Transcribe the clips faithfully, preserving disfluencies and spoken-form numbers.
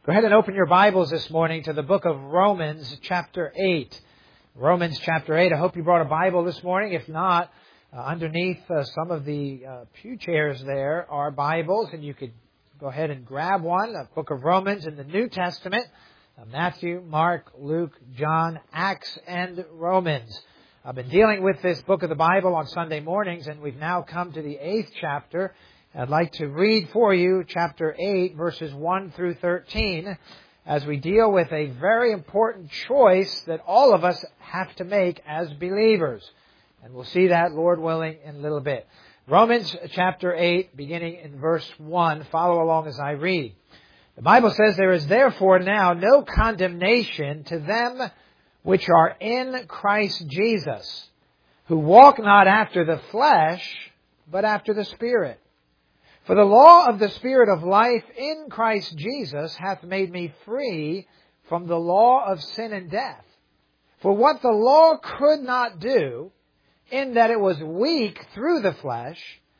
Go ahead and open your Bibles this morning to the book of Romans chapter eight. Romans chapter eight. I hope you brought a Bible this morning. If not, uh, underneath uh, some of the uh, pew chairs there are Bibles, and you could go ahead and grab one. The book of Romans in the New Testament. Uh, Matthew, Mark, Luke, John, Acts, and Romans. I've been dealing with this book of the Bible on Sunday mornings, and we've now come to the eighth chapter. I'd like to read for you chapter eight, verses one through thirteen, as we deal with a very important choice that all of us have to make as believers. And we'll see that, Lord willing, in a little bit. Romans chapter eight, beginning in verse one. Follow along as I read. The Bible says, "There is therefore now no condemnation to them which are in Christ Jesus, who walk not after the flesh, but after the Spirit. For the law of the Spirit of life in Christ Jesus hath made me free from the law of sin and death. For what the law could not do, in that it was weak through the flesh,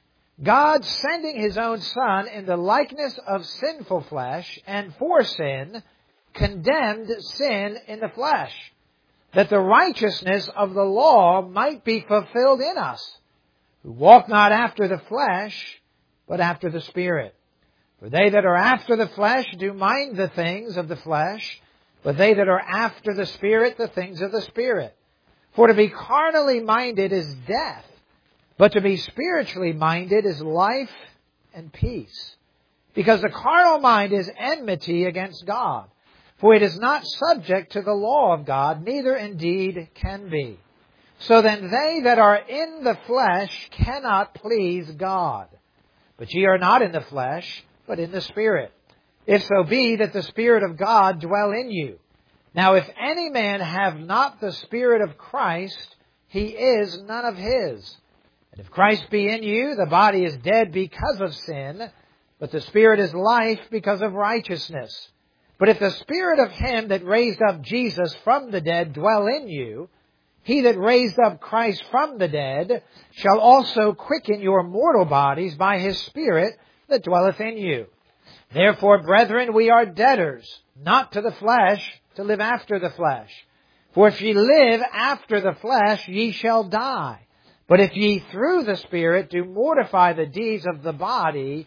God sending His own Son in the likeness of sinful flesh, and for sin, condemned sin in the flesh, that the righteousness of the law might be fulfilled in us, who walk not after the flesh, but after the Spirit. For they that are after the flesh do mind the things of the flesh, but they that are after the Spirit, the things of the Spirit. For to be carnally minded is death, but to be spiritually minded is life and peace. Because the carnal mind is enmity against God, for it is not subject to the law of God, neither indeed can be. So then they that are in the flesh cannot please God. But ye are not in the flesh, but in the Spirit, if so be that the Spirit of God dwell in you. Now if any man have not the Spirit of Christ, he is none of His. And if Christ be in you, the body is dead because of sin, but the Spirit is life because of righteousness. But if the Spirit of Him that raised up Jesus from the dead dwell in you, He that raised up Christ from the dead shall also quicken your mortal bodies by His Spirit that dwelleth in you. Therefore, brethren, we are debtors, not to the flesh, to live after the flesh. For if ye live after the flesh, ye shall die. But if ye through the Spirit do mortify the deeds of the body,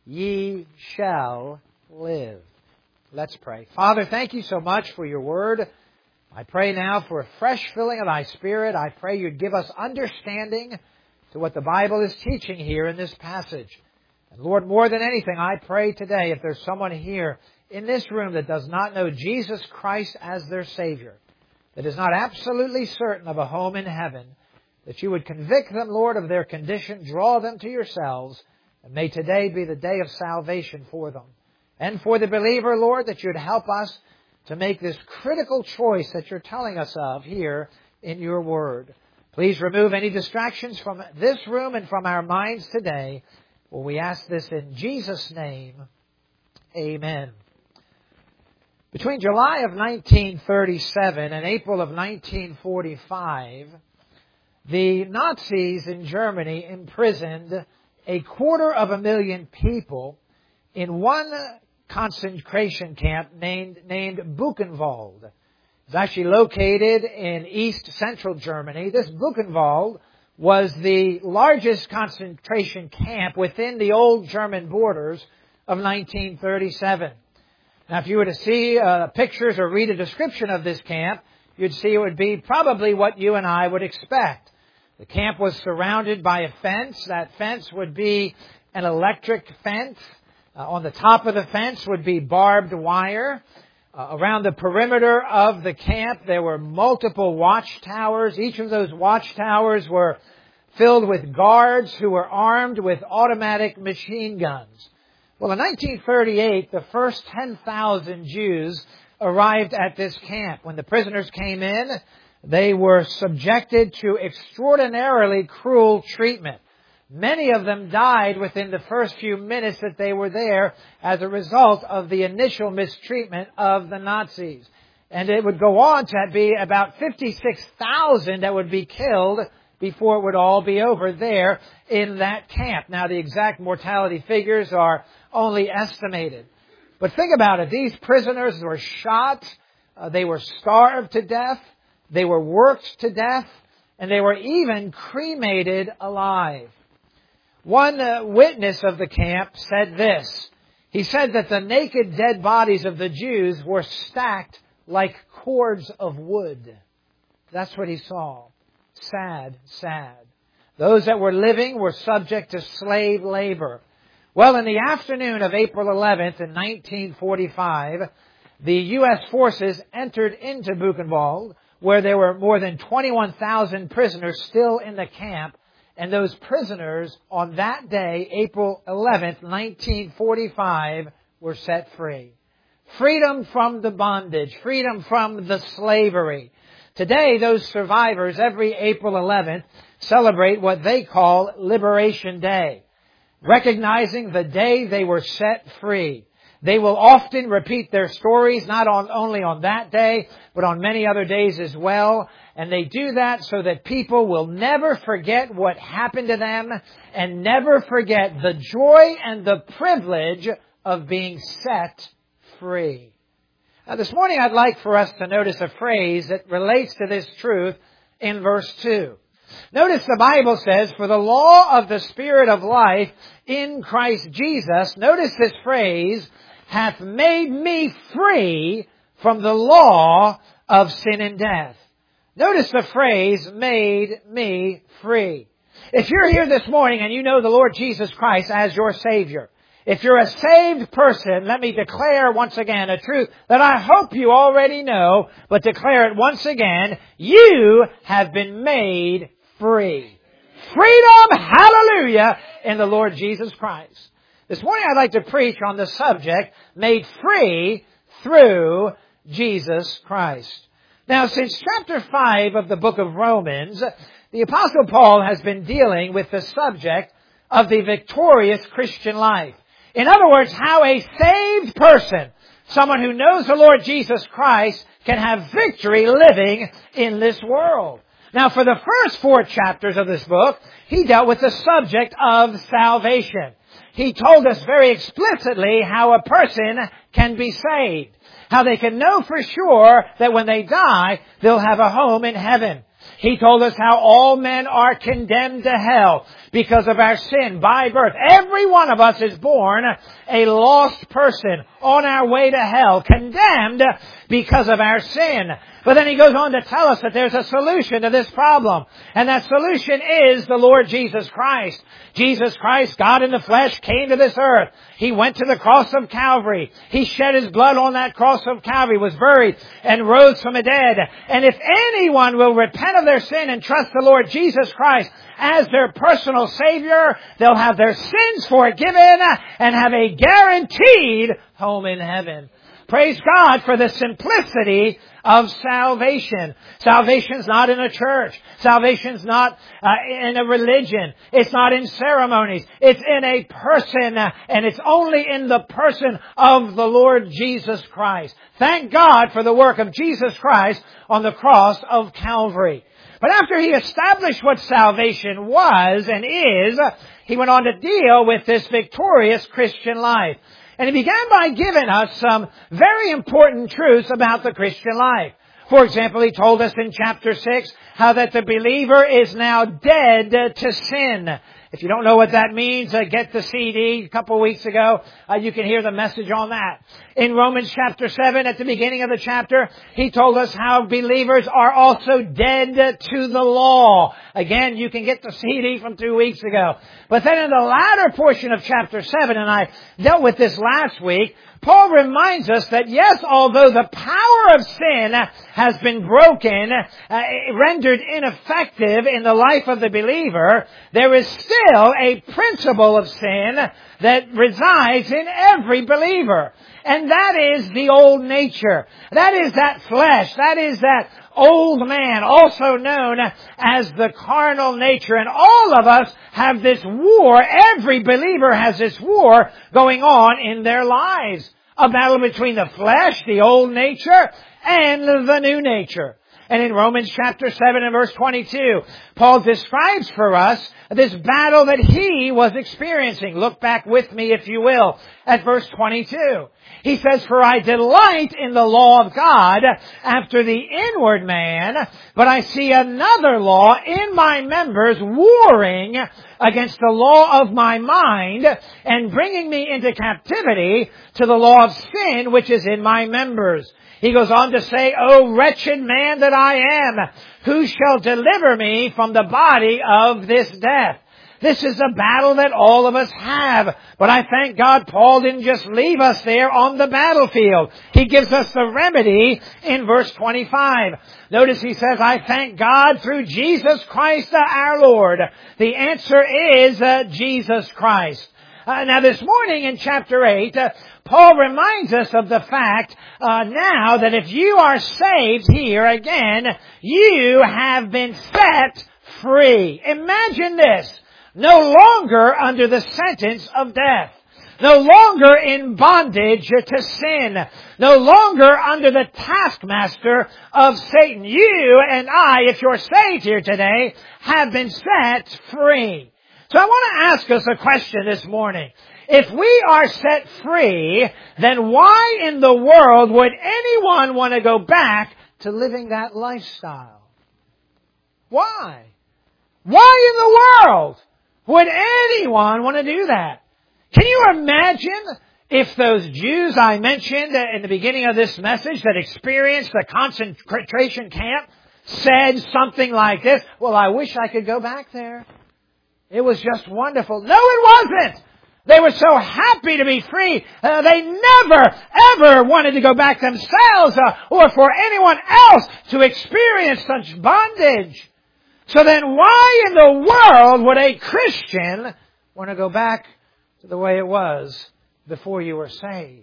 ye shall live." Let's pray. Father, thank you so much for your word. I pray now for a fresh filling of Thy Spirit. I pray You'd give us understanding to what the Bible is teaching here in this passage. And Lord, more than anything, I pray today, if there's someone here in this room that does not know Jesus Christ as their Savior, that is not absolutely certain of a home in heaven, that You would convict them, Lord, of their condition, draw them to Yourselves, and may today be the day of salvation for them. And for the believer, Lord, that You'd help us to make this critical choice that You're telling us of here in Your Word. Please remove any distractions from this room and from our minds today. For we ask this in Jesus' name. Amen. Between July of nineteen thirty-seven and April of nineteen forty-five, the Nazis in Germany imprisoned a quarter of a million people in one concentration camp named, named Buchenwald. It's actually located in east central Germany. This Buchenwald was the largest concentration camp within the old German borders of nineteen thirty-seven. Now, if you were to see uh, pictures or read a description of this camp, you'd see it would be probably what you and I would expect. The camp was surrounded by a fence. That fence would be an electric fence. Uh, on the top of the fence would be barbed wire. Uh, around the perimeter of the camp, there were multiple watchtowers. Each of those watchtowers were filled with guards who were armed with automatic machine guns. Well, in nineteen thirty-eight, the first ten thousand Jews arrived at this camp. When the prisoners came in, they were subjected to extraordinarily cruel treatment. Many of them died within the first few minutes that they were there as a result of the initial mistreatment of the Nazis. And it would go on to be about fifty-six thousand that would be killed before it would all be over there in that camp. Now, the exact mortality figures are only estimated. But think about it. These prisoners were shot. Uh, they were starved to death. They were worked to death. And they were even cremated alive. One uh, witness of the camp said this. He said that the naked dead bodies of the Jews were stacked like cords of wood. That's what he saw. Sad, sad. Those that were living were subject to slave labor. Well, in the afternoon of April eleventh in nineteen forty-five, the U S forces entered into Buchenwald, where there were more than twenty-one thousand prisoners still in the camp. And those prisoners on that day, April eleventh, nineteen forty-five, were set free. Freedom from the bondage, freedom from the slavery. Today, those survivors, every April eleventh, celebrate what they call Liberation Day, recognizing the day they were set free. They will often repeat their stories, not on, only on that day, but on many other days as well. And they do that so that people will never forget what happened to them and never forget the joy and the privilege of being set free. Now, this morning I'd like for us to notice a phrase that relates to this truth in verse two. Notice the Bible says, for the law of the Spirit of life in Christ Jesus, notice this phrase, hath made me free from the law of sin and death. Notice the phrase, made me free. If you're here this morning and you know the Lord Jesus Christ as your Savior, if you're a saved person, let me declare once again a truth that I hope you already know, but declare it once again, you have been made free. Freedom, hallelujah, in the Lord Jesus Christ. This morning I'd like to preach on the subject, made free through Jesus Christ. Now, since chapter five of the book of Romans, the Apostle Paul has been dealing with the subject of the victorious Christian life. In other words, how a saved person, someone who knows the Lord Jesus Christ, can have victory living in this world. Now, for the first four chapters of this book, he dealt with the subject of salvation. He told us very explicitly how a person can be saved, how they can know for sure that when they die, they'll have a home in heaven. He told us how all men are condemned to hell because of our sin by birth. Every one of us is born a lost person on our way to hell, condemned because of our sin. But then he goes on to tell us that there's a solution to this problem. And that solution is the Lord Jesus Christ. Jesus Christ, God in the flesh, came to this earth. He went to the cross of Calvary. He shed His blood on that cross of Calvary, was buried, and rose from the dead. And if anyone will repent of their sin and trust the Lord Jesus Christ as their personal Savior, they'll have their sins forgiven and have a guaranteed home in heaven. Praise God for the simplicity of salvation. Salvation's not in a church. Salvation's not uh, in a religion. It's not in ceremonies. It's in a person, uh, and it's only in the person of the Lord Jesus Christ. Thank God for the work of Jesus Christ on the cross of Calvary. But after he established what salvation was and is, he went on to deal with this victorious Christian life. And he began by giving us some very important truths about the Christian life. For example, he told us in chapter six how that the believer is now dead to sin. If you don't know what that means, uh, get the C D a couple of weeks ago. Uh, you can hear the message on that. In Romans chapter seven, at the beginning of the chapter, he told us how believers are also dead to the law. Again, you can get the C D from two weeks ago. But then in the latter portion of chapter seven, and I dealt with this last week, Paul reminds us that yes, although the power of sin has been broken, uh, rendered ineffective in the life of the believer, there is still a principle of sin that resides in every believer. And that is the old nature. That is that flesh. That is that old man, also known as the carnal nature. And all of us have this war. Every believer has this war going on in their lives. A battle between the flesh, the old nature, and the new nature. And in Romans chapter seven and verse twenty-two, Paul describes for us this battle that he was experiencing. Look back with me, if you will, at verse twenty-two. He says, "For I delight in the law of God after the inward man, but I see another law in my members warring against the law of my mind and bringing me into captivity to the law of sin which is in my members." He goes on to say, "O wretched man that I am, who shall deliver me from the body of this death?" This is a battle that all of us have. But I thank God Paul didn't just leave us there on the battlefield. He gives us the remedy in verse twenty-five. Notice he says, "I thank God through Jesus Christ our Lord." The answer is uh, Jesus Christ. Uh, now this morning in chapter eight, uh, Paul reminds us of the fact uh, now that if you are saved here again, you have been set free. Imagine this. No longer under the sentence of death. No longer in bondage to sin. No longer under the taskmaster of Satan. You and I, if you're saved here today, have been set free. So I want to ask us a question this morning. If we are set free, then why in the world would anyone want to go back to living that lifestyle? Why? Why in the world would anyone want to do that? Can you imagine if those Jews I mentioned in the beginning of this message that experienced the concentration camp said something like this? "Well, I wish I could go back there. It was just wonderful." No, it wasn't. They were so happy to be free. Uh, they never, ever wanted to go back themselves uh, or for anyone else to experience such bondage. So then why in the world would a Christian want to go back to the way it was before you were saved?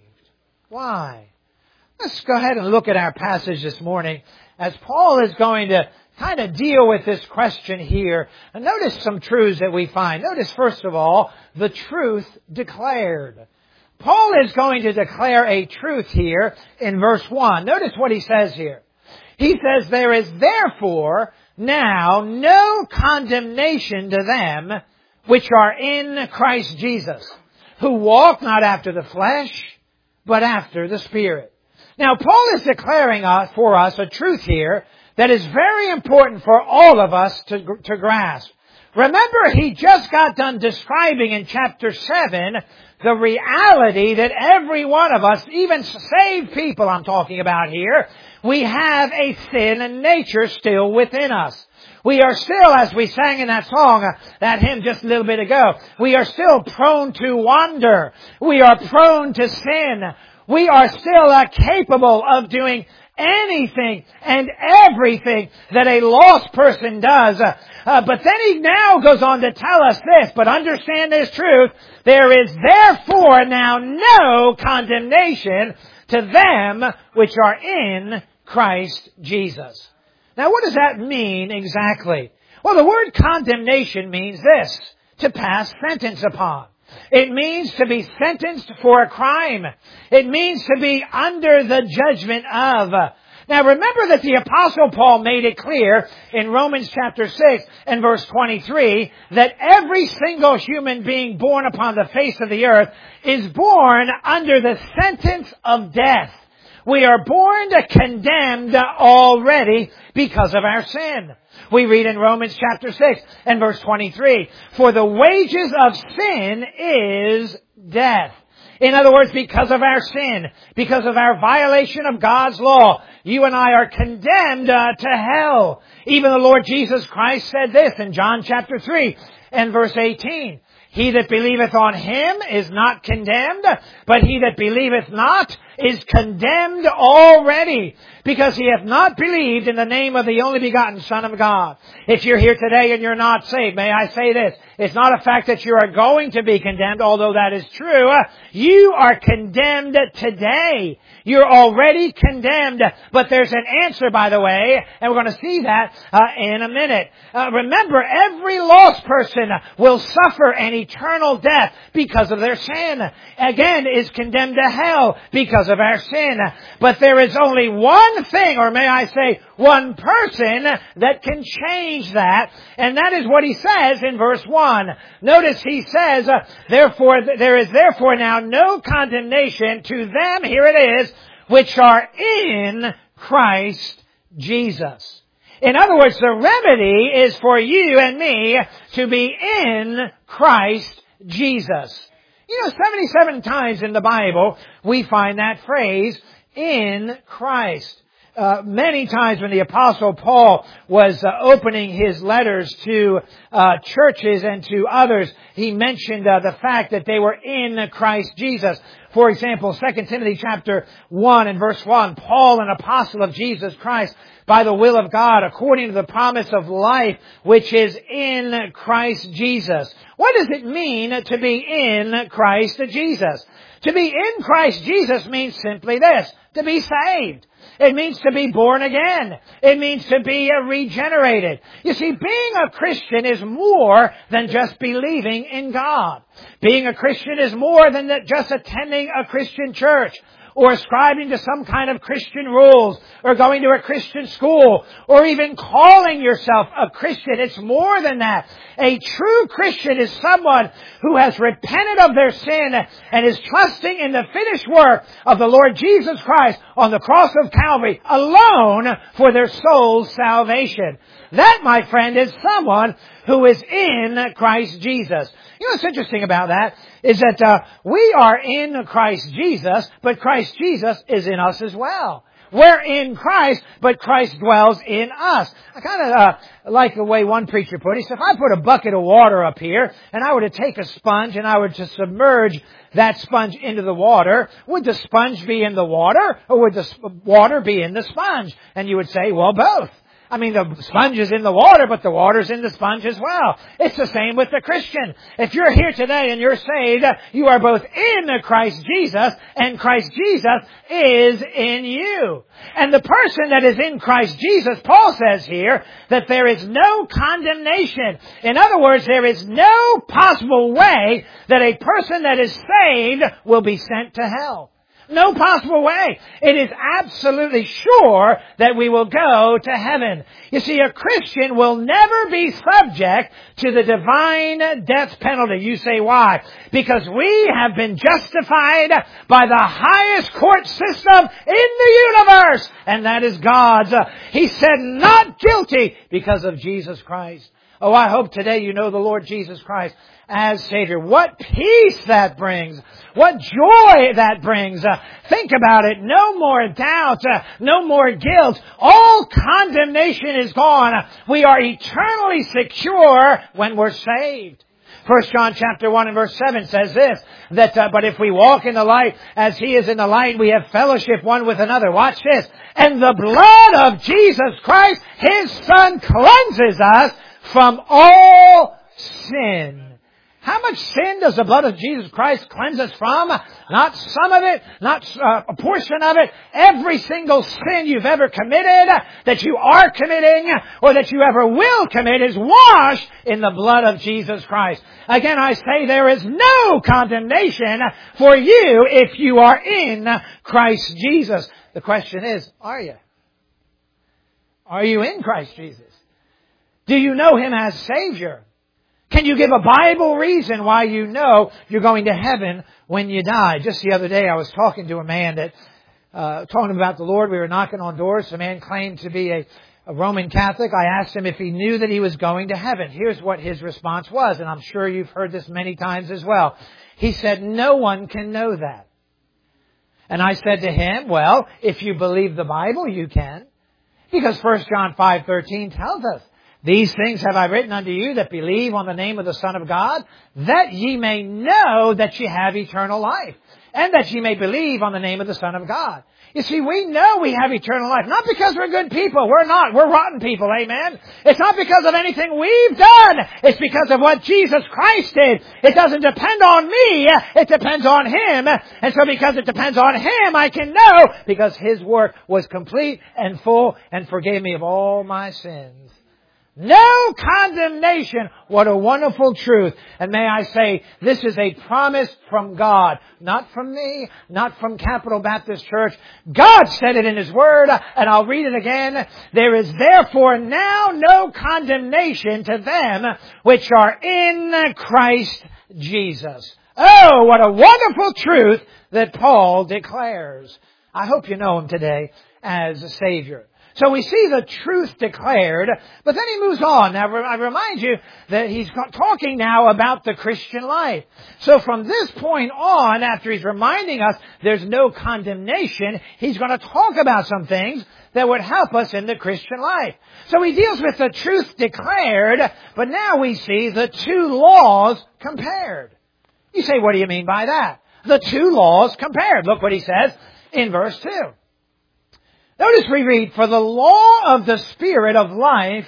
Why? Let's go ahead and look at our passage this morning as Paul is going to kind of deal with this question here. And notice some truths that we find. Notice, first of all, the truth declared. Paul is going to declare a truth here in verse one. Notice what he says here. He says, "There is therefore now no condemnation to them which are in Christ Jesus, who walk not after the flesh, but after the Spirit." Now, Paul is declaring for us a truth here that is very important for all of us to, to grasp. Remember, he just got done describing in chapter seven the reality that every one of us, even saved people I'm talking about here, we have a sin nature still within us. We are still, as we sang in that song, uh, that hymn just a little bit ago, we are still prone to wander. We are prone to sin. We are still uh, capable of doing anything and everything that a lost person does. Uh, uh, but then he now goes on to tell us this, but understand this truth, there is therefore now no condemnation to them which are in Christ Jesus. Now what does that mean exactly? Well, the word condemnation means this, to pass sentence upon. It means to be sentenced for a crime. It means to be under the judgment of. Now remember that the Apostle Paul made it clear in Romans chapter six and verse twenty-three that every single human being born upon the face of the earth is born under the sentence of death. We are born condemned already because of our sin. We read in Romans chapter six and verse twenty-three, "For the wages of sin is death." In other words, because of our sin, because of our violation of God's law, you and I are condemned uh, to hell. Even the Lord Jesus Christ said this in John chapter three and verse eighteen. "He that believeth on him is not condemned, but he that believeth not is condemned already, because he hath not believed in the name of the only begotten Son of God." If you're here today and you're not saved, may I say this. It's not a fact that you are going to be condemned, although that is true. You are condemned today. You're already condemned. But there's an answer, by the way, and we're going to see that uh, in a minute. Uh, remember, every lost person will suffer an eternal death because of their sin. Again, is condemned to hell because of our sin. But there is only one thing, or may I say, one person that can change that, and that is what he says in verse one. Notice he says, uh, therefore, there is therefore now no condemnation to them, here it is, which are in Christ Jesus. In other words, the remedy is for you and me to be in Christ Jesus. You know, seventy-seven times in the Bible we find that phrase, in Christ. Uh, many times when the Apostle Paul was uh, opening his letters to uh, churches and to others, he mentioned uh, the fact that they were in Christ Jesus. For example, Second Timothy chapter one and verse one, Paul, an apostle of Jesus Christ, by the will of God, according to the promise of life, which is in Christ Jesus. What does it mean to be in Christ Jesus? To be in Christ Jesus means simply this, to be saved. It means to be born again. It means to be regenerated. You see, being a Christian is more than just believing in God. Being a Christian is more than just attending a Christian church, or ascribing to some kind of Christian rules, or going to a Christian school, or even calling yourself a Christian. It's more than that. A true Christian is someone who has repented of their sin and is trusting in the finished work of the Lord Jesus Christ on the cross of Calvary alone for their soul's salvation. That, my friend, is someone who is in Christ Jesus. You know what's interesting about that is that uh, we are in Christ Jesus, but Christ Jesus is in us as well. We're in Christ, but Christ dwells in us. I kind of uh, like the way one preacher put it. He said, if I put a bucket of water up here, and I were to take a sponge and I were to submerge that sponge into the water, would the sponge be in the water, or would the water be in the sponge? And you would say, well, both. I mean, the sponge is in the water, but the water's in the sponge as well. It's the same with the Christian. If you're here today and you're saved, you are both in Christ Jesus, and Christ Jesus is in you. And the person that is in Christ Jesus, Paul says here, that there is no condemnation. In other words, there is no possible way that a person that is saved will be sent to hell. No possible way. It is absolutely sure that we will go to heaven. You see, a Christian will never be subject to the divine death penalty. You say, why? Because we have been justified by the highest court system in the universe, and that is God's. He said, not guilty because of Jesus Christ. Oh, I hope today you know the Lord Jesus Christ as Savior. What peace that brings. What joy that brings. Uh, think about it. No more doubt. Uh, no more guilt. All condemnation is gone. Uh, we are eternally secure when we're saved. First John chapter one and verse seven says this, that, uh, but if we walk in the light as He is in the light, we have fellowship one with another. Watch this. And the blood of Jesus Christ, His Son, cleanses us from all sin. How much sin does the blood of Jesus Christ cleanse us from? Not some of it, not uh, a portion of it. Every single sin you've ever committed, that you are committing, or that you ever will commit, is washed in the blood of Jesus Christ. Again, I say there is no condemnation for you if you are in Christ Jesus. The question is, are you? Are you in Christ Jesus? Do you know Him as Savior? Can you give a Bible reason why you know you're going to heaven when you die? Just the other day I was talking to a man that, uh, talking about the Lord. We were knocking on doors. The man claimed to be a, a Roman Catholic. I asked him if he knew that he was going to heaven. Here's what his response was, and I'm sure you've heard this many times as well. He said, no one can know that. And I said to him, well, if you believe the Bible, you can. Because First John five thirteen tells us, these things have I written unto you that believe on the name of the Son of God, that ye may know that ye have eternal life. and that ye may believe on the name of the Son of God. You see, we know we have eternal life, not because we're good people. We're not. We're rotten people, amen? It's not because of anything we've done. It's because of what Jesus Christ did. It doesn't depend on me. It depends on Him. And so because it depends on Him, I can know because His work was complete and full and forgave me of all my sins. No condemnation. What a wonderful truth. And may I say, this is a promise from God. Not from me, not from Capital Baptist Church. God said it in His Word, and I'll read it again. There is therefore now no condemnation to them which are in Christ Jesus. Oh, what a wonderful truth that Paul declares. I hope you know Him today as a Savior. So we see the truth declared, but then he moves on. Now, I remind you that he's talking now about the Christian life. So from this point on, after he's reminding us there's no condemnation, he's going to talk about some things that would help us in the Christian life. So he deals with the truth declared, but now we see the two laws compared. You say, what do you mean by that? The two laws compared. Look what he says in verse two. Notice we read, for the law of the Spirit of life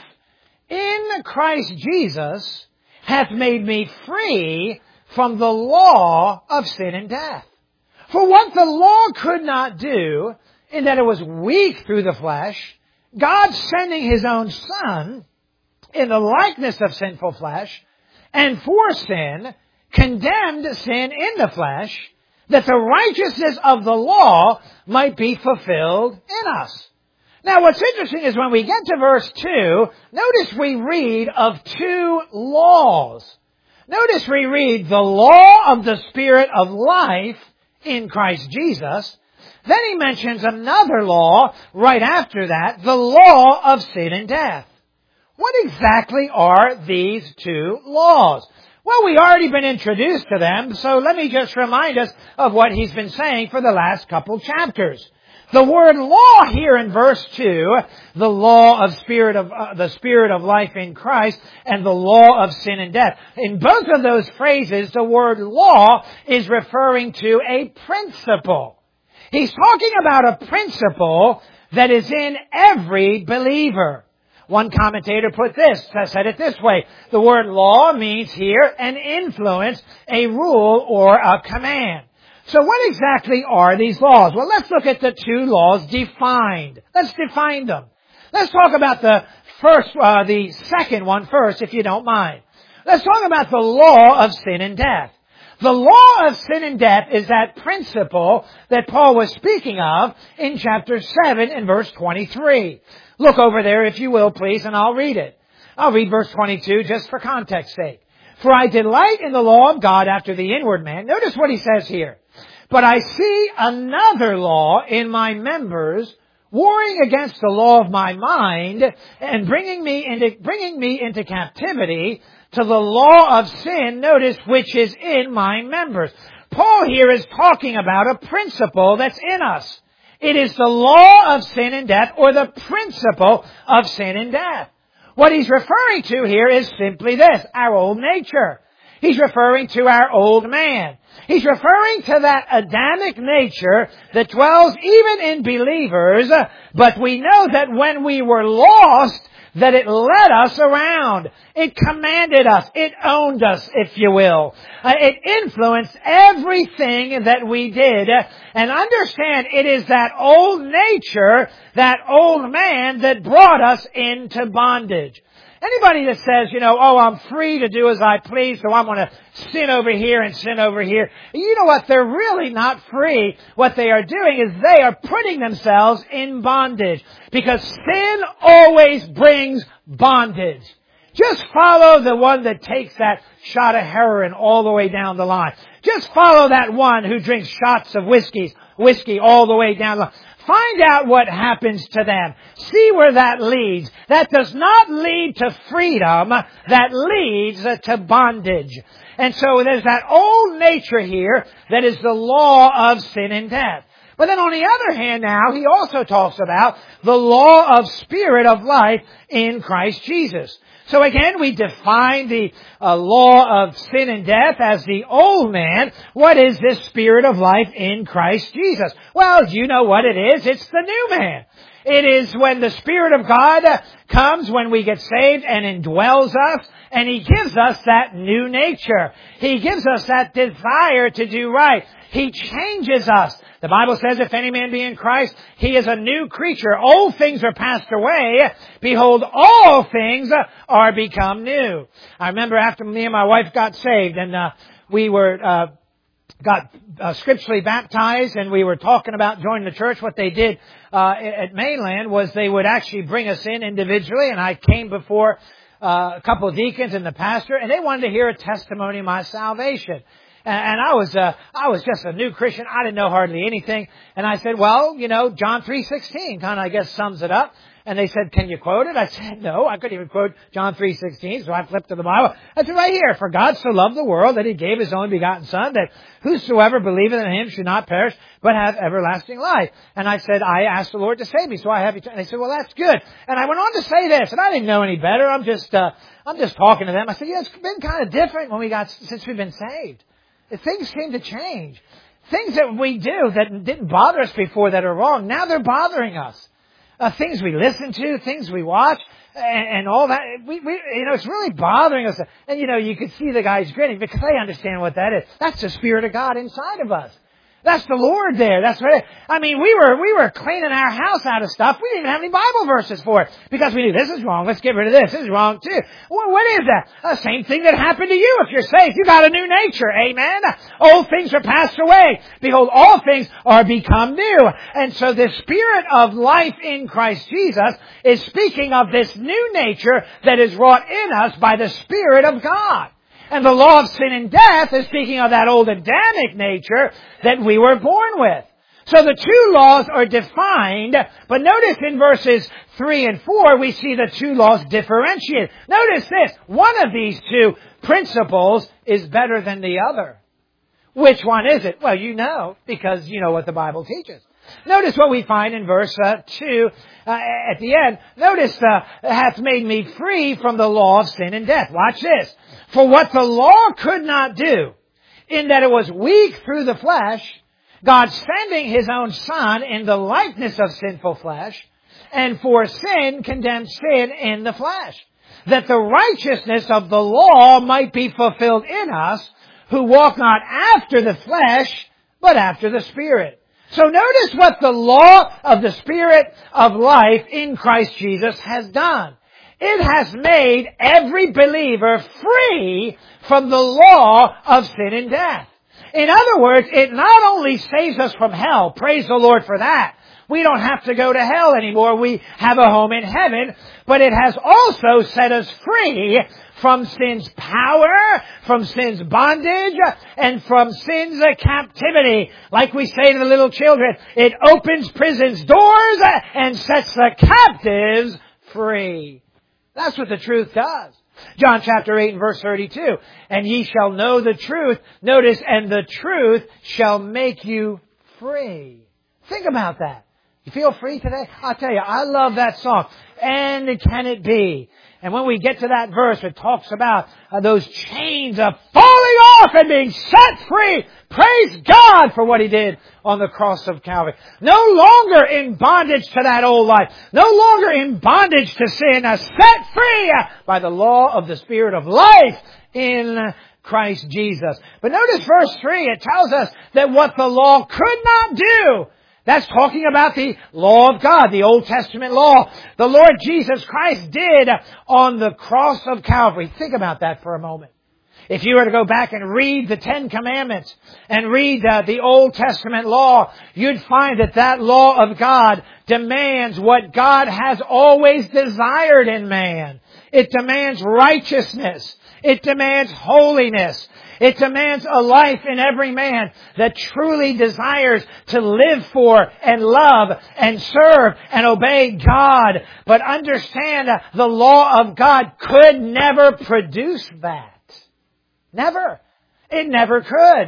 in Christ Jesus hath made me free from the law of sin and death. For what the law could not do, in that it was weak through the flesh, God sending His own Son in the likeness of sinful flesh, and for sin, condemned sin in the flesh, that the righteousness of the law might be fulfilled in us. Now what's interesting is when we get to verse two, notice we read of two laws. Notice we read the law of the Spirit of life in Christ Jesus. Then he mentions another law right after that, the law of sin and death. What exactly are these two laws? Well, we've already been introduced to them, so let me just remind us of what he's been saying for the last couple chapters. The word law here in verse two, the law of spirit of uh, the Spirit of life in Christ, and the law of sin and death. In both of those phrases, the word law is referring to a principle. He's talking about a principle that is in every believer. One commentator put this, said it this way. The word law means here an influence, a rule, or a command. So what exactly are these laws? Well, let's look at the two laws defined. Let's define them. Let's talk about the first, uh, the second one first, if you don't mind. Let's talk about the law of sin and death. The law of sin and death is that principle that Paul was speaking of in chapter seven and verse twenty-three. Look over there, if you will, please, and I'll read it. I'll read verse twenty-two just for context's sake. For I delight in the law of God after the inward man. Notice what he says here. But I see another law in my members, warring against the law of my mind, and bringing me into, bringing me into captivity to the law of sin, notice, which is in my members. Paul here is talking about a principle that's in us. It is the law of sin and death, or the principle of sin and death. What he's referring to here is simply this, our old nature. He's referring to our old man. He's referring to that Adamic nature that dwells even in believers, but we know that when we were lost, that it led us around. It commanded us. It owned us, if you will. Uh, it influenced everything that we did. And understand, it is that old nature, that old man, that brought us into bondage. Anybody that says, you know, oh, I'm free to do as I please, so I'm going to sin over here and sin over here. You know what? They're really not free. What they are doing is they are putting themselves in bondage. Because sin always brings bondage. Just follow the one that takes that shot of heroin all the way down the line. Just follow that one who drinks shots of whiskey, whiskey all the way down the line. Find out what happens to them. See where that leads. That does not lead to freedom. That leads to bondage. And so there's that old nature here that is the law of sin and death. But then on the other hand now, he also talks about the law of spirit of life in Christ Jesus. So again, we define the uh, law of sin and death as the old man. What is this spirit of life in Christ Jesus? Well, you know what it is. It's the new man. It is when the Spirit of God comes, when we get saved and indwells us, and He gives us that new nature. He gives us that desire to do right. He changes us. The Bible says, if any man be in Christ, he is a new creature. Old things are passed away. Behold, all things are become new. I remember after me and my wife got saved, and uh, we were... Uh, got uh, scripturally baptized, and we were talking about joining the church. What they did uh, at Mainland was they would actually bring us in individually, and I came before uh, a couple of deacons and the pastor, and they wanted to hear a testimony of my salvation. And, and I was uh, I was just a new Christian. I didn't know hardly anything. And I said, well, you know, John three sixteen kind of, I guess, sums it up. And they said, can you quote it? I said, no, I couldn't even quote John three sixteen. So I flipped to the Bible. I said, right here, for God so loved the world that He gave His only begotten Son, that whosoever believeth in Him should not perish, but have everlasting life. And I said, I asked the Lord to save me, so I have eternity. And they said, well, that's good. And I went on to say this, and I didn't know any better. I'm just, uh, I'm just talking to them. I said, yeah, it's been kind of different when we got, since we've been saved. Things seem to change. Things that we do that didn't bother us before that are wrong, now they're bothering us. Uh, things we listen to, things we watch, and, and all that. We, we, you know, it's really bothering us. And, you know, you could see the guys grinning because they understand what that is. That's the Spirit of God inside of us. That's the Lord there. That's right. I mean, we were, we were cleaning our house out of stuff. We didn't even have any Bible verses for it because we knew this is wrong. Let's get rid of this. This is wrong too. Well, what is that? The same thing that happened to you if you're saved. You got a new nature. Amen. Old things are passed away. Behold, all things are become new. And so the Spirit of life in Christ Jesus is speaking of this new nature that is wrought in us by the Spirit of God. And the law of sin and death is speaking of that old Adamic nature that we were born with. So the two laws are defined, but notice in verses three and four, we see the two laws differentiated. Notice this, one of these two principles is better than the other. Which one is it? Well, you know, because you know what the Bible teaches. Notice what we find in verse uh, two uh, at the end. Notice, uh, hath made me free from the law of sin and death. Watch this. For what the law could not do, in that it was weak through the flesh, God sending His own Son in the likeness of sinful flesh, and for sin condemned sin in the flesh, that the righteousness of the law might be fulfilled in us, who walk not after the flesh, but after the Spirit. So notice what the law of the Spirit of life in Christ Jesus has done. It has made every believer free from the law of sin and death. In other words, it not only saves us from hell, praise the Lord for that. We don't have to go to hell anymore. We have a home in heaven. But it has also set us free from sin's power, from sin's bondage, and from sin's captivity. Like we say to the little children, it opens prison's doors and sets the captives free. That's what the truth does. John chapter eight and verse thirty-two. And ye shall know the truth. Notice, and the truth shall make you free. Think about that. You feel free today? I'll tell you, I love that song. And can it be? And when we get to that verse, it talks about uh, those chains of falling off and being set free. Praise God for what He did on the cross of Calvary. No longer in bondage to that old life. No longer in bondage to sin. Uh, set free uh, by the law of the Spirit of life in Christ Jesus. But notice verse three. It tells us that what the law could not do, that's talking about the law of God, the Old Testament law. The Lord Jesus Christ did on the cross of Calvary. Think about that for a moment. If you were to go back and read the Ten Commandments and read uh, the Old Testament law, you'd find that that law of God demands what God has always desired in man. It demands righteousness. It demands holiness. It demands a life in every man that truly desires to live for and love and serve and obey God. But understand, uh, the law of God could never produce that. Never. It never could.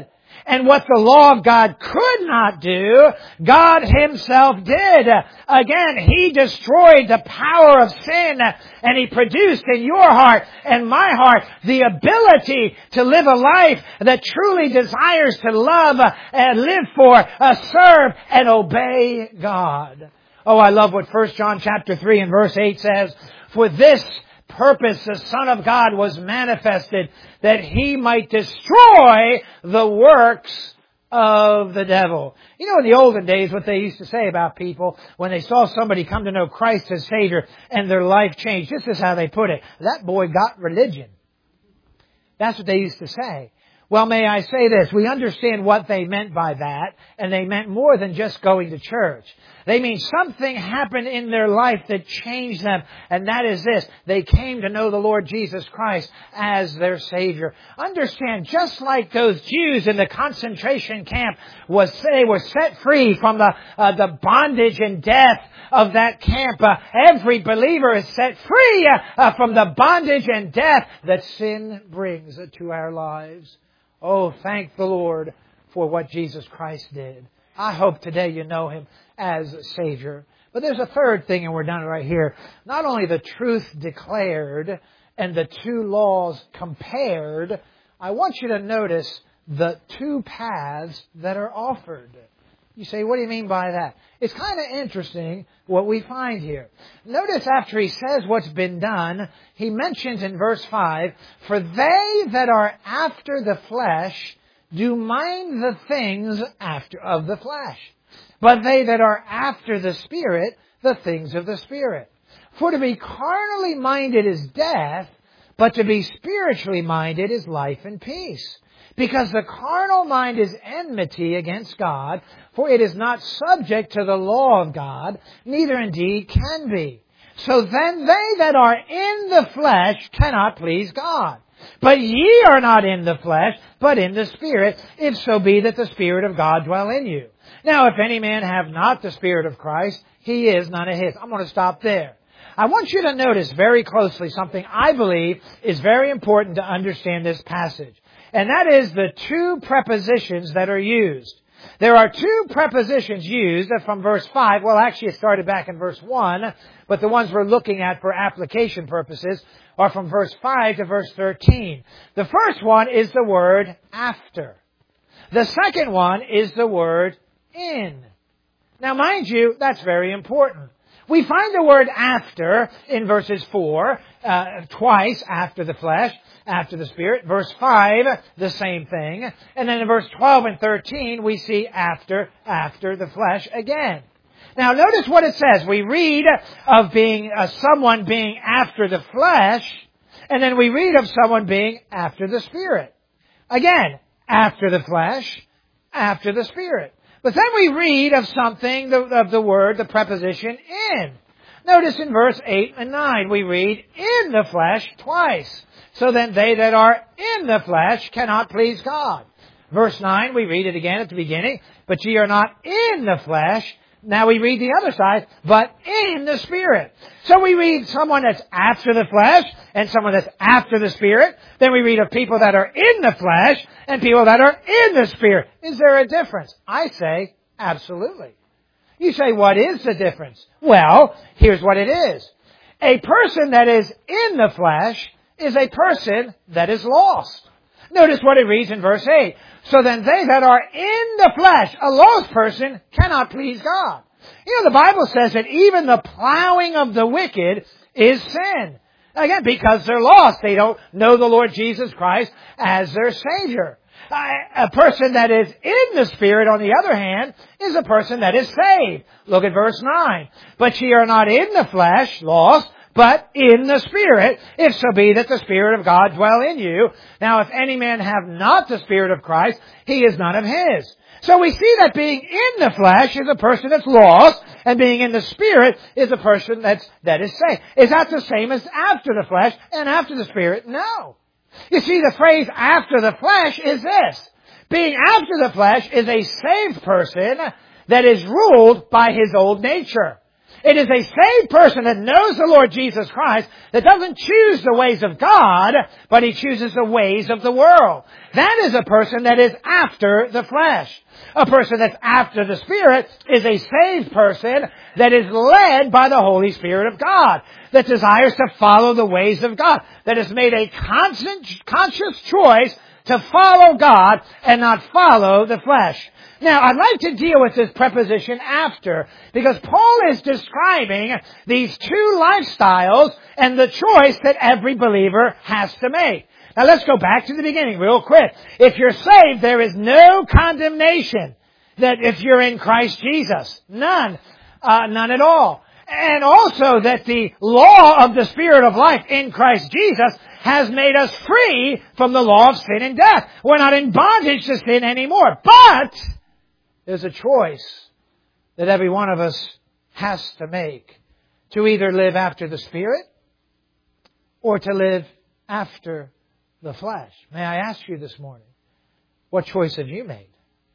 And what the law of God could not do, God Himself did. Again, He destroyed the power of sin, and He produced in your heart and my heart the ability to live a life that truly desires to love and live for, uh, serve and obey God. Oh, I love what First John chapter three and verse eight says. For this purpose the Son of God was manifested, that He might destroy the works of the devil. You know, in the olden days, what they used to say about people when they saw somebody come to know Christ as Savior and their life changed, this is how they put it: that boy got religion. That's what they used to say. Well, may I say this? We understand what they meant by that, and they meant more than just going to church. They mean something happened in their life that changed them, and that is this: they came to know the Lord Jesus Christ as their Savior. Understand, just like those Jews in the concentration camp, was they were set free from the uh, the bondage and death of that camp. Uh, every believer is set free uh, uh, from the bondage and death that sin brings to our lives. Oh, thank the Lord for what Jesus Christ did. I hope today you know Him as Savior. But there's a third thing, and we're done right here. Not only the truth declared and the two laws compared, I want you to notice the two paths that are offered. You say, what do you mean by that? It's kind of interesting what we find here. Notice after he says what's been done, he mentions in verse five, for they that are after the flesh do mind the things after of the flesh, but they that are after the Spirit, the things of the Spirit. For to be carnally minded is death, but to be spiritually minded is life and peace. Because the carnal mind is enmity against God, for it is not subject to the law of God, neither indeed can be. So then they that are in the flesh cannot please God. But ye are not in the flesh, but in the Spirit, if so be that the Spirit of God dwell in you. Now if any man have not the Spirit of Christ, he is none of His. I'm going to stop there. I want you to notice very closely something I believe is very important to understand this passage. And that is the two prepositions that are used. There are two prepositions used from verse five. Well, actually it started back in verse one, but the ones we're looking at for application purposes are from verse five to verse thirteen. The first one is the word after. The second one is the word in. Now, mind you, that's very important. We find the word after in verses four, uh, twice after the flesh, after the Spirit. Verse five, the same thing. And then in verse twelve and thirteen, we see after, after the flesh again. Now notice what it says. We read of being, uh, someone being after the flesh, and then we read of someone being after the Spirit. Again, after the flesh, after the Spirit. But then we read of something, of the word, the preposition in. Notice in verse eight and nine, we read in the flesh twice. So then they that are in the flesh cannot please God. Verse nine, we read it again at the beginning, but ye are not in the flesh. Now we read the other side, but in the Spirit. So we read someone that's after the flesh and someone that's after the Spirit. Then we read of people that are in the flesh and people that are in the Spirit. Is there a difference? I say, absolutely. You say, what is the difference? Well, here's what it is. A person that is in the flesh is a person that is lost. Notice what it reads in verse eight. So then they that are in the flesh, a lost person, cannot please God. You know, the Bible says that even the plowing of the wicked is sin. Again, because they're lost. They don't know the Lord Jesus Christ as their Savior. A person that is in the Spirit, on the other hand, is a person that is saved. Look at verse nine. But ye are not in the flesh, lost, but in the Spirit, if so be that the Spirit of God dwell in you. Now, if any man have not the Spirit of Christ, he is none of His. So we see that being in the flesh is a person that's lost, and being in the Spirit is a person that's, that is saved. Is that the same as after the flesh and after the Spirit? No. You see, the phrase after the flesh is this. Being after the flesh is a saved person that is ruled by his old nature. It is a saved person that knows the Lord Jesus Christ that doesn't choose the ways of God, but he chooses the ways of the world. That is a person that is after the flesh. A person that's after the Spirit is a saved person that is led by the Holy Spirit of God, that desires to follow the ways of God, that has made a constant, conscious choice to follow God and not follow the flesh. Now, I'd like to deal with this preposition after, because Paul is describing these two lifestyles and the choice that every believer has to make. Now, let's go back to the beginning real quick. If you're saved, there is no condemnation that if you're in Christ Jesus. None. Uh, none at all. And also that the law of the Spirit of life in Christ Jesus has made us free from the law of sin and death. We're not in bondage to sin anymore. But there's a choice that every one of us has to make, to either live after the Spirit or to live after the flesh. May I ask you this morning, what choice have you made?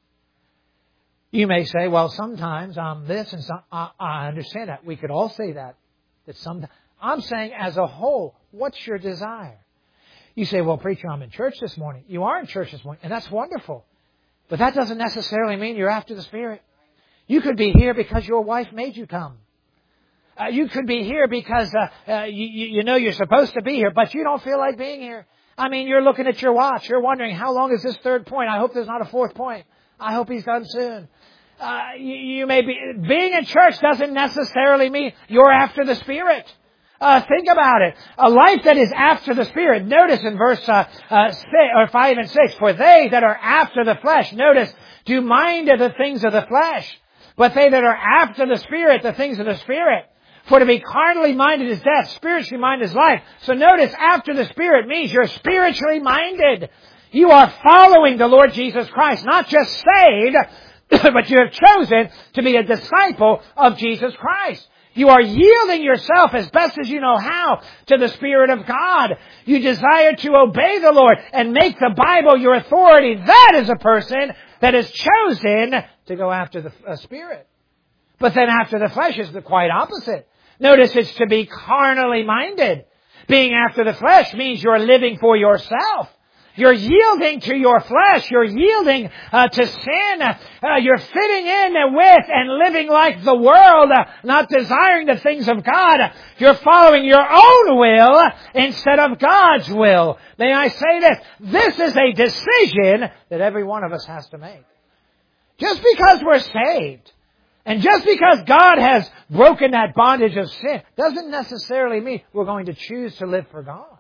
You may say, well, sometimes I'm this and some, I, I understand that. We could all say that. That some, I'm saying as a whole, what's your desire? You say, well, preacher, I'm in church this morning. You are in church this morning, and that's wonderful. But that doesn't necessarily mean you're after the Spirit. You could be here because your wife made you come. Uh, you could be here because uh, uh, you, you know you're supposed to be here, but you don't feel like being here. I mean, you're looking at your watch. You're wondering, how long is this third point? I hope there's not a fourth point. I hope he's done soon. Uh, you, you may be, being in church doesn't necessarily mean you're after the Spirit. Uh, think about it. A life that is after the Spirit. Notice in verse uh, uh, six, or five and six, for they that are after the flesh, notice, do mind of the things of the flesh. But they that are after the Spirit, the things of the Spirit. For to be carnally minded is death, spiritually minded is life. So notice, after the Spirit means you're spiritually minded. You are following the Lord Jesus Christ, not just saved, but you have chosen to be a disciple of Jesus Christ. You are yielding yourself as best as you know how to the Spirit of God. You desire to obey the Lord and make the Bible your authority. That is a person that has chosen to go after the uh, Spirit. But then after the flesh is the quite opposite. Notice it's to be carnally minded. Being after the flesh means you're living for yourself. You're yielding to your flesh. You're yielding uh, to sin. Uh, you're fitting in with and living like the world, uh, not desiring the things of God. You're following your own will instead of God's will. May I say this? This is a decision that every one of us has to make. Just because we're saved, and just because God has broken that bondage of sin, doesn't necessarily mean we're going to choose to live for God.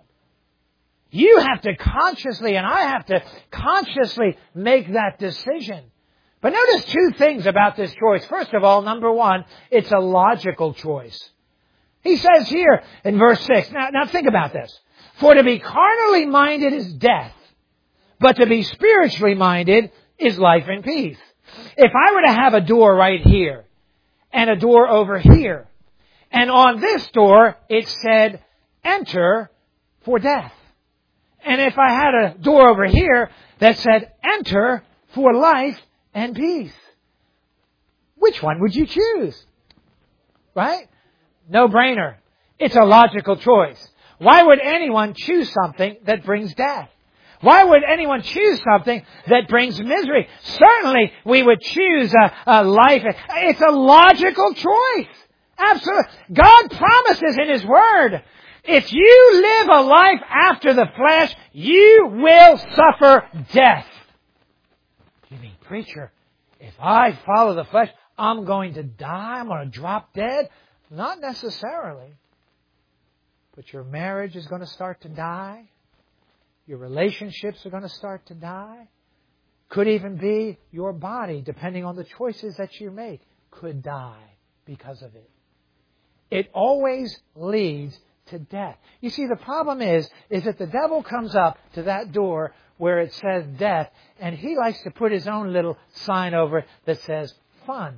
You have to consciously, and I have to consciously make that decision. But notice two things about this choice. First of all, number one, it's a logical choice. He says here in verse six, now, now think about this. For to be carnally minded is death, but to be spiritually minded is life and peace. If I were to have a door right here and a door over here, and on this door it said, enter for death. And if I had a door over here that said, enter for life and peace, which one would you choose? Right? No brainer. It's a logical choice. Why would anyone choose something that brings death? Why would anyone choose something that brings misery? Certainly we would choose a, a life. It's a logical choice. Absolutely. God promises in His Word, if you live a life after the flesh, you will suffer death. You mean, preacher, if I follow the flesh, I'm going to die? I'm going to drop dead? Not necessarily. But your marriage is going to start to die. Your relationships are going to start to die. Could even be your body, depending on the choices that you make, could die because of it. It always leads to death. You see, the problem is, is that the devil comes up to that door where it says death, and he likes to put his own little sign over it that says fun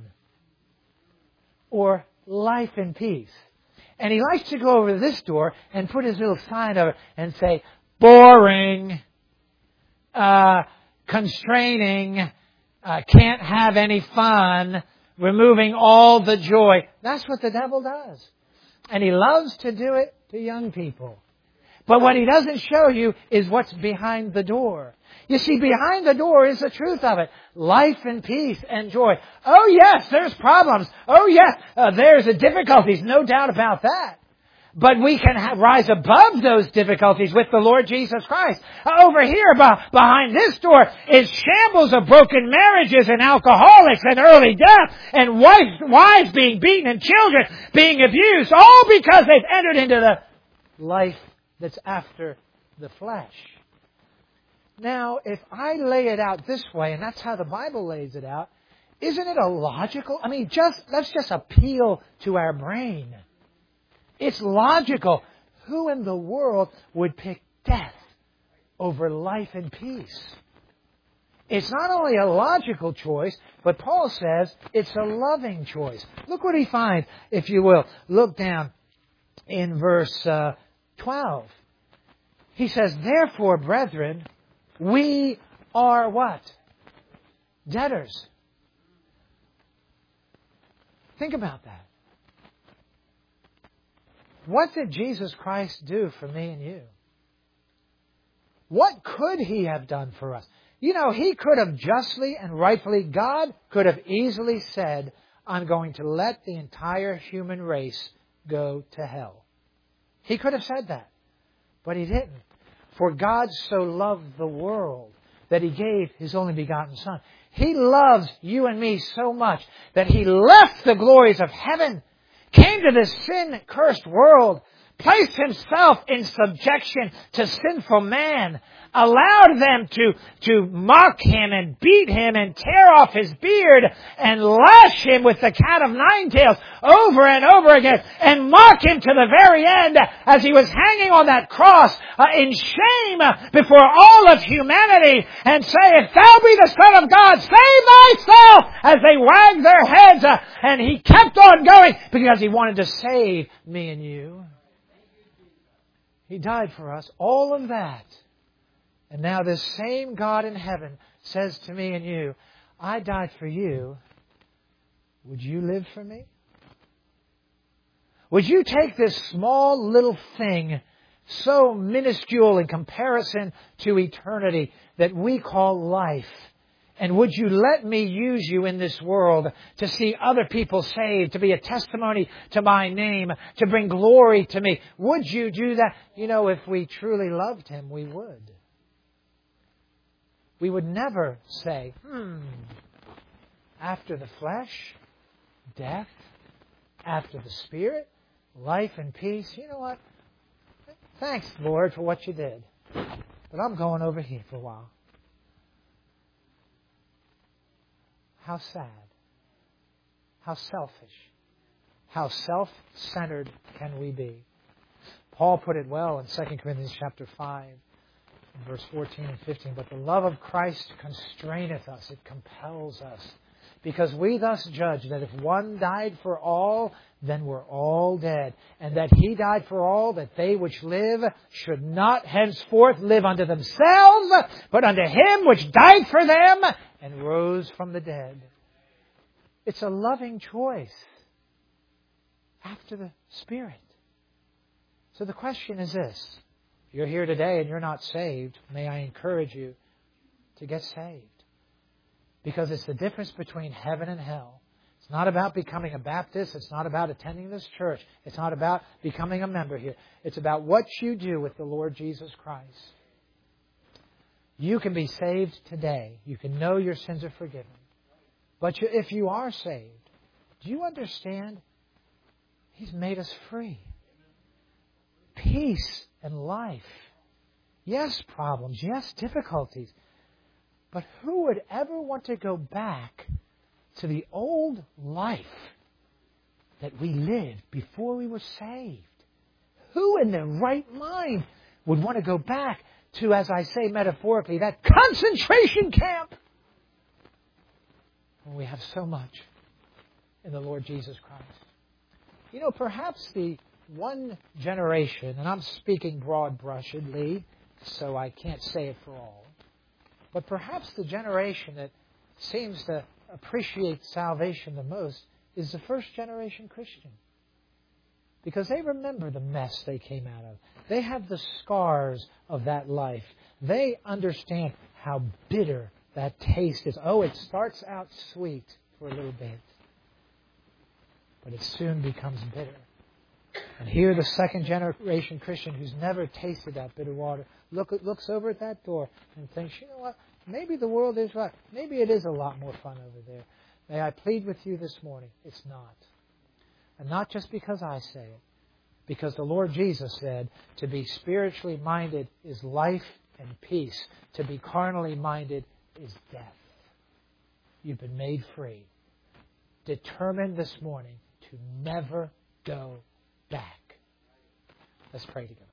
or life and peace. And he likes to go over to this door and put his little sign over it and say boring, uh, constraining, uh, can't have any fun, removing all the joy. That's what the devil does. And he loves to do it to young people. But what he doesn't show you is what's behind the door. You see, behind the door is the truth of it. Life and peace and joy. Oh yes, there's problems. Oh yes, uh, there's the difficulties. No doubt about that. But we can ha- rise above those difficulties with the Lord Jesus Christ. Uh, over here, be- behind this door, is shambles of broken marriages and alcoholics and early death and wives, wives being beaten and children being abused, all because they've entered into the life that's after the flesh. Now, if I lay it out this way, and that's how the Bible lays it out, isn't it illogical? I mean, just let's just appeal to our brain. It's logical. Who in the world would pick death over life and peace? It's not only a logical choice, but Paul says it's a loving choice. Look what he finds, if you will. Look down in verse uh, twelve. He says, therefore, brethren, we are what? Debtors. Think about that. What did Jesus Christ do for me and you? What could He have done for us? You know, He could have justly and rightfully, God could have easily said, I'm going to let the entire human race go to hell. He could have said that. But He didn't. For God so loved the world that He gave His only begotten Son. He loves you and me so much that He left the glories of heaven, came to this sin-cursed world, placed Himself in subjection to sinful man, allowed them to, to mock Him and beat Him and tear off His beard and lash Him with the cat of nine tails over and over again and mock Him to the very end as He was hanging on that cross uh, in shame before all of humanity and say, if Thou be the Son of God, save Thyself, as they wagged their heads. Uh, and He kept on going because He wanted to save me and you. He died for us. All of that. And now this same God in heaven says to me and you, I died for you. Would you live for me? Would you take this small little thing, so minuscule in comparison to eternity, that we call life, and would you let me use you in this world to see other people saved, to be a testimony to my name, to bring glory to me? Would you do that? You know, if we truly loved Him, we would. We would never say, hmm, after the flesh, death, after the Spirit, life and peace. You know what? Thanks, Lord, for what you did. But I'm going over here for a while. How sad. How selfish. How self-centered can we be? Paul put it well in Second Corinthians chapter five, verse fourteen and fifteen. But the love of Christ constraineth us. It compels us. Because we thus judge that if one died for all, then we're all dead. And that He died for all, that they which live should not henceforth live unto themselves, but unto Him which died for them and rose from the dead. It's a loving choice after the Spirit. So the question is this. If you're here today and you're not saved, may I encourage you to get saved. Because it's the difference between heaven and hell. It's not about becoming a Baptist. It's not about attending this church. It's not about becoming a member here. It's about what you do with the Lord Jesus Christ. You can be saved today. You can know your sins are forgiven. But you, if you are saved, do you understand? He's made us free. Peace and life. Yes, problems. Yes, difficulties. But who would ever want to go back to the old life that we lived before we were saved? Who in their right mind would want to go back to, as I say metaphorically, that concentration camp when we have so much in the Lord Jesus Christ? You know, perhaps the one generation, and I'm speaking broad-brushedly, so I can't say it for all, but perhaps the generation that seems to appreciate salvation the most is the first generation Christian. Because they remember the mess they came out of. They have the scars of that life. They understand how bitter that taste is. Oh, it starts out sweet for a little bit, but it soon becomes bitter. And here the second generation Christian who's never tasted that bitter water look, looks over at that door and thinks, you know what, maybe the world is right. Maybe it is a lot more fun over there. May I plead with you this morning, it's not. And not just because I say it, because the Lord Jesus said, to be spiritually minded is life and peace. To be carnally minded is death. You've been made free. Determined this morning to never go back. Let's pray together.